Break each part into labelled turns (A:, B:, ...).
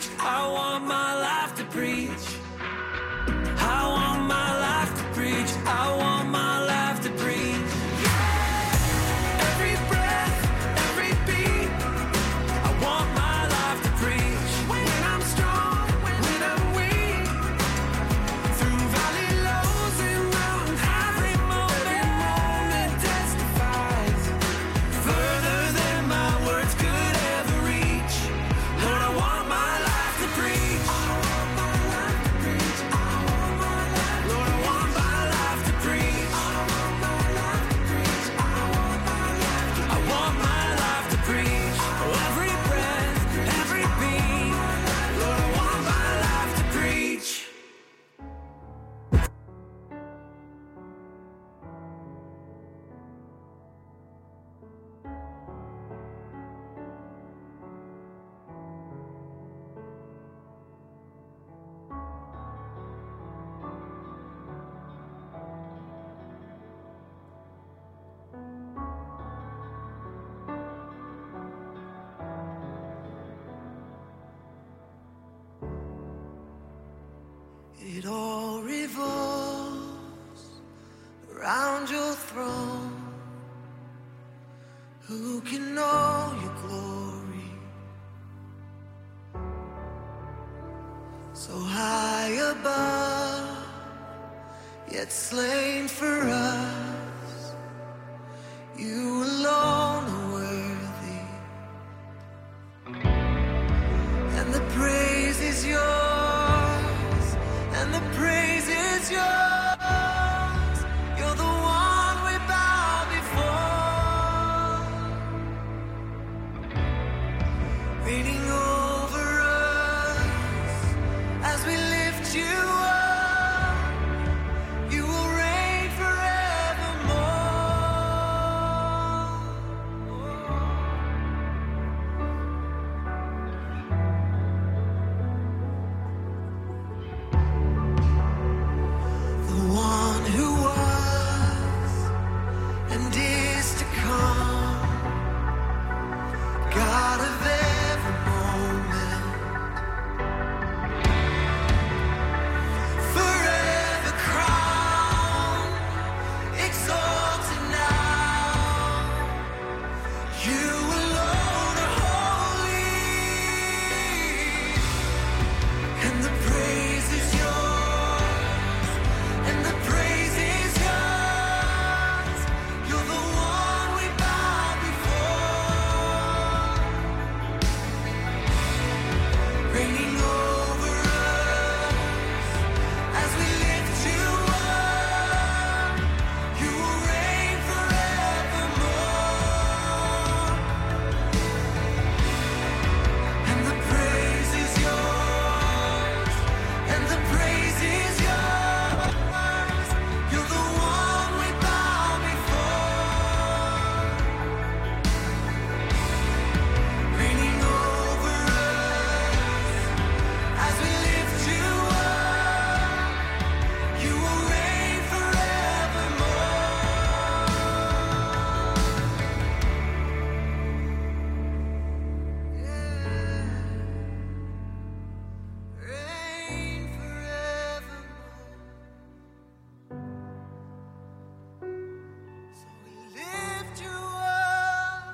A: I want my life to preach. I want my life to preach. I want my life to preach. Every breath, every beat. I want my life to preach. When I'm strong, when I'm weak. Through valley lows and mountain highs, every moment testifies. Further than my words could ever reach. Lord, I want my life to preach. I want my life to preach. I want my life. Lord, I want my life to preach. I want my life to preach. I want my life to preach. I want my life to preach. Oh, every breath, every beat. Lord, I want my life to preach. It all revolves around your throne. Who can know your glory? So high above, yet slain for us. You alone are worthy, and the praise is yours, and the praise is yours. You're the one we bow before, reigning over us as we lift you up. You will reign the one who was and is to come, God of every moment, forever crowned, exalted now. You alone are holy, and the praise is yours, and the praise is yours. You're the one we bow before, reigning over us as we lift you up. You will reign forevermore, and the praise is yours, and the praise is yours. You're the one we bow before, reigning over us as we lift you up. You will reign forevermore. Reign forevermore. So we lift you up.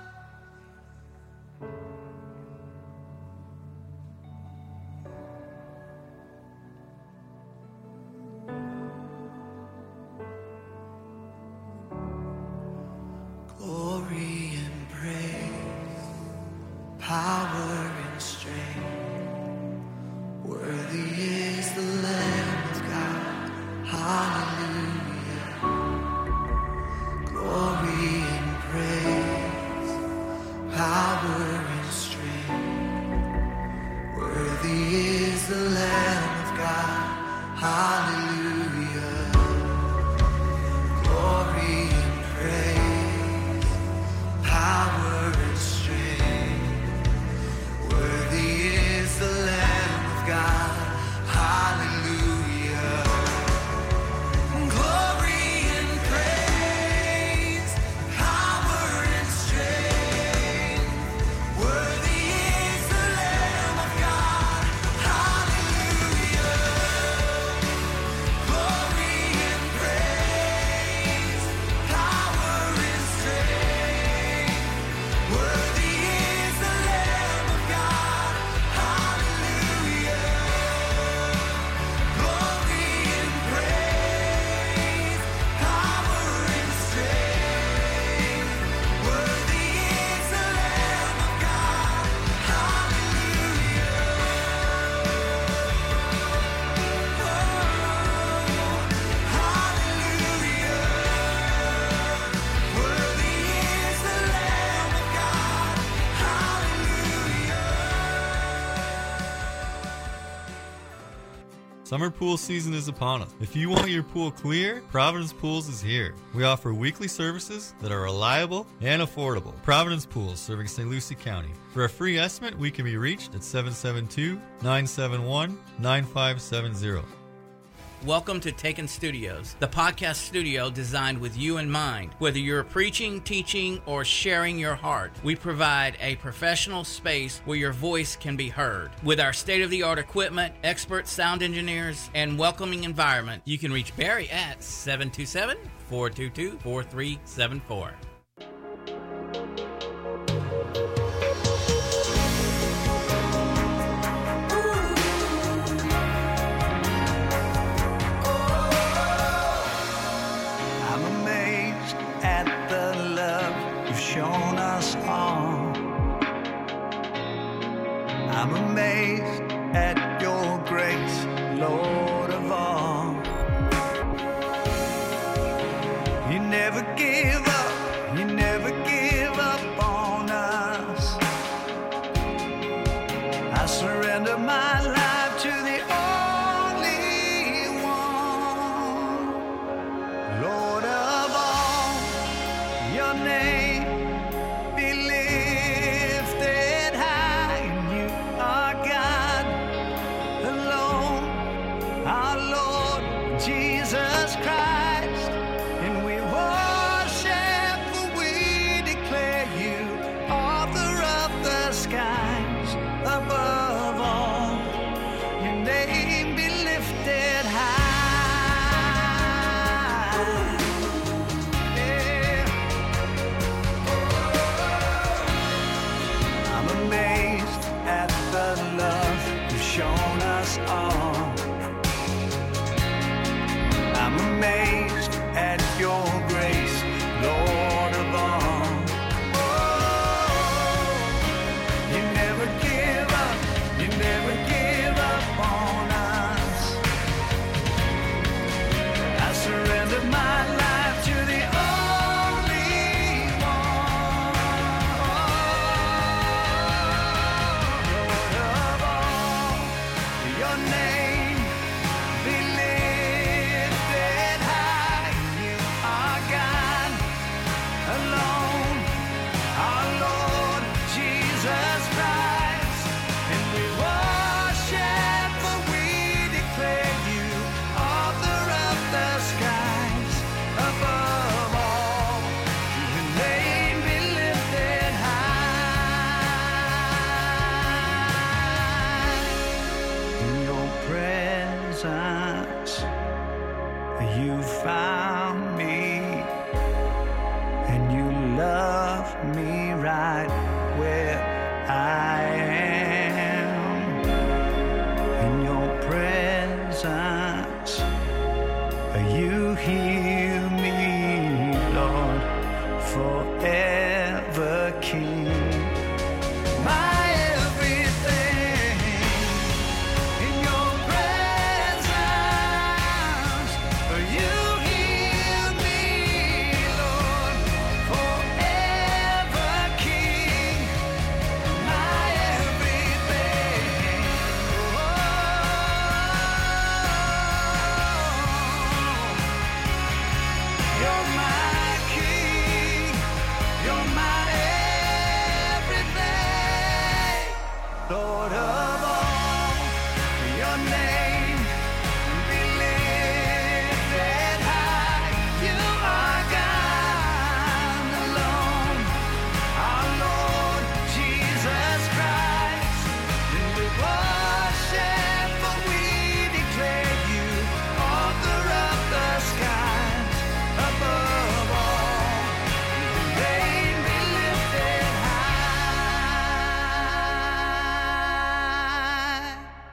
A: Glory and praise, power and strength. Worthy is the Lamb of God. Hallelujah. Glory and praise, power and strength. Worthy is the Lamb of God. Hallelujah. Glory and praise, power and strength. Worthy is the Lamb of God. Hallelujah. Glory and praise, power and strength. Worthy is the Lamb of God.
B: Summer pool season is upon us. If you want your pool clear, Providence Pools is here. We offer weekly services that are reliable and affordable. Providence Pools, serving St. Lucie County. For a free estimate, we can be reached at 772-971-9570.
C: Welcome to Taken Studios, the podcast studio designed with you in mind. Whether you're preaching, teaching, or sharing your heart, we provide a professional space where your voice can be heard. With our state-of-the-art equipment, expert sound engineers, and welcoming environment, you can reach Barry at 727-422-4374.
A: Shown us all. I'm amazed at your grace, Lord of all. You never give up, you never give up on us. I surrender my life to the only one, Lord of all. Your name Jesus Christ, and we worship, for we declare you author of the skies. Above all, your name be lifted high. Yeah. I'm amazed at the love you've shown us all. I'm amazed at your grace, Lord of all. Oh, you never give up, you never give up on us. I surrender my life to the only one, Lord of all. Your name be lifted high. You are God alone, our Lord Jesus Christ, and we worship, for we declare you author of the skies. Above all, your name be lifted high. In your presence you found me, and you love me right where I am. In your presence you heal me, Lord, forever King. My everything, in your presence, you heal me, Lord, forever King. My everything, oh, you're my King, you're my everything, Lord of all. Your name be lifted high. You are God alone, our Lord Jesus Christ, and we worship, for we declare you author of the skies. Above all, your name be lifted high.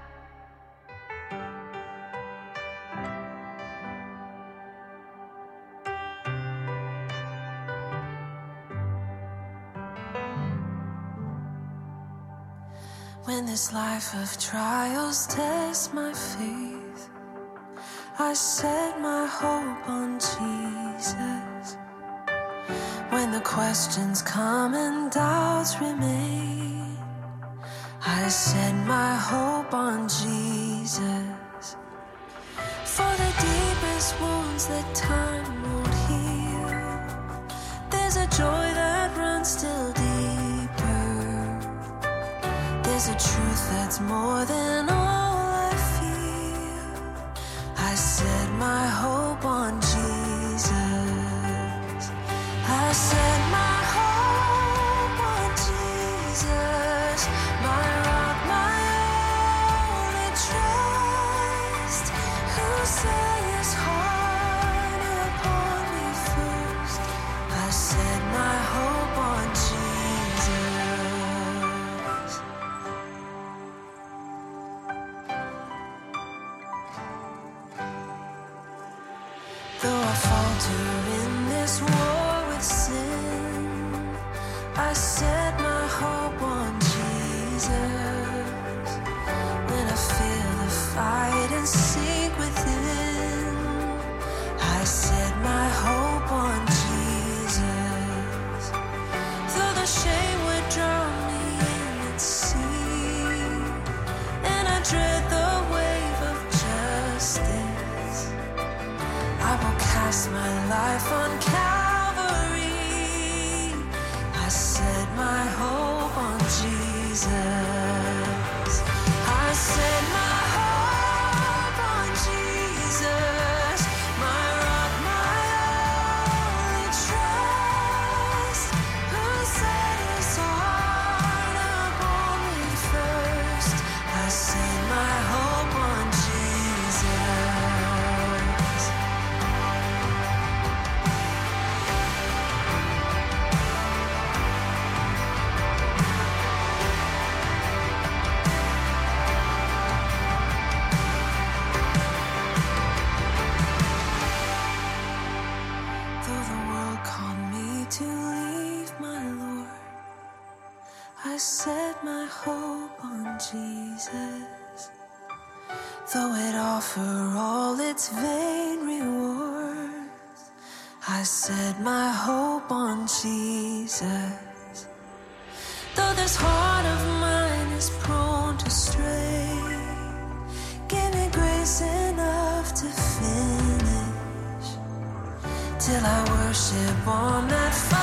D: When this life of trials tests my faith, I set my hope on Jesus. When the questions come and doubts remain, I set my hope on Jesus. wounds that time won't heal. There's a joy that runs still deeper. There's a truth that's more than all I feel. I set my hope on Jesus. I set my hope on Jesus, my rock, my only trust, who set his heart upon me first. I set my hope on Jesus. Though I falter in this war with sin, I set my hope on Jesus. When I feel the fight and sink within, I set my hope on Jesus. Though the shame would drown me in its sea, and I dread the wave of justice, I will cast my life on Calvary. I set my hope on Jesus. I set my hope on Jesus, my rock, my only trust, who set his heart upon me first. I set my hope on Jesus. Though the world called me to leave my Lord, I set my hope on Jesus. Though it offer all its vain rewards, I set my hope on Jesus. Though this heart of mine is prone to stray, give me grace enough to finish till I worship on that fire.